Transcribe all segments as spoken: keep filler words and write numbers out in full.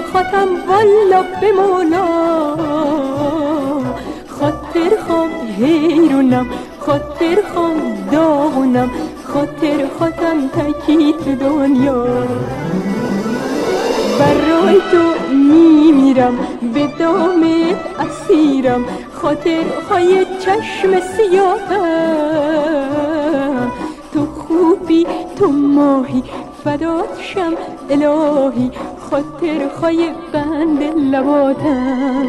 خاتم والا به مولا، خاطر خام حیرونم، خاطر خام داغونم، خاطر خاتم تکی تو دنیا. برای تو میمیرم، به دامت اسیرم، خاطر های چشم سیاهم. تو خوبی تو ماهی فدات شم الهی، خاطر های بند لباتم.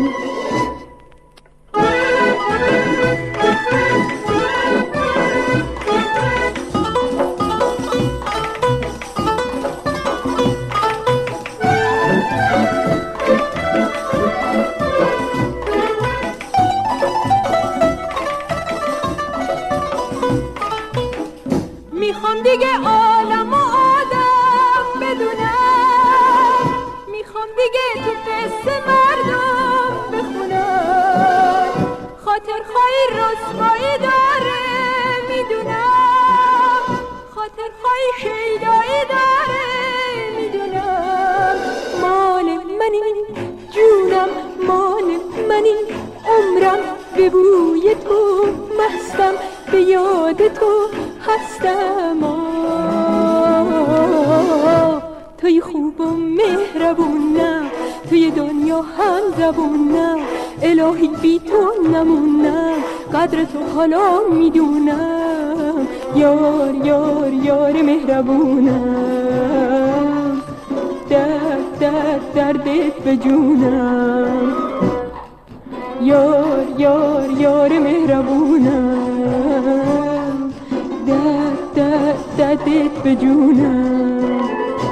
میخوام دیگه عالم و آدم بدونم، میخوام دیگه تو قصه مردم بخونم، خاطر خواهی رسوایی داره میدونم، خاطر خواهی شیدایی داره میدونم. مال منی جونم، مال منی عمرم، به بوی تو مستم، به یاد تو هستم. آه توی خوب و مهربونم، توی دنیا هم زبونم، الهی بی تو نمونم، قدر تو حالا میدونم. یار یار یار مهربونم، درد درد دردت به جونم. یار یار یار مهربونم، درد درد دردت به جونم.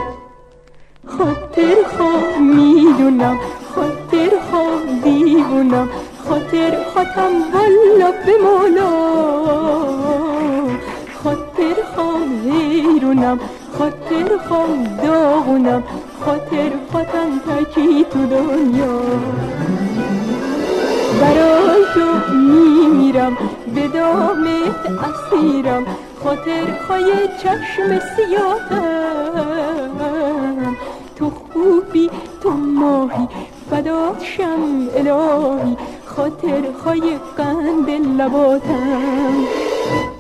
خاطر خواه میدونم، خاطر خواه دیوونم، خاطر خاتم والا به مولا، خاطر خواه حیرونم، خاطر خواه داغونم، خاطر خاتم تکی تو دنیا. برای تو میمیرم، به دامت اسیرم، خاطر های چشم سیاهم. تو خوبی تو ماهی فدات شم الهی، خاطر های قند لباتم.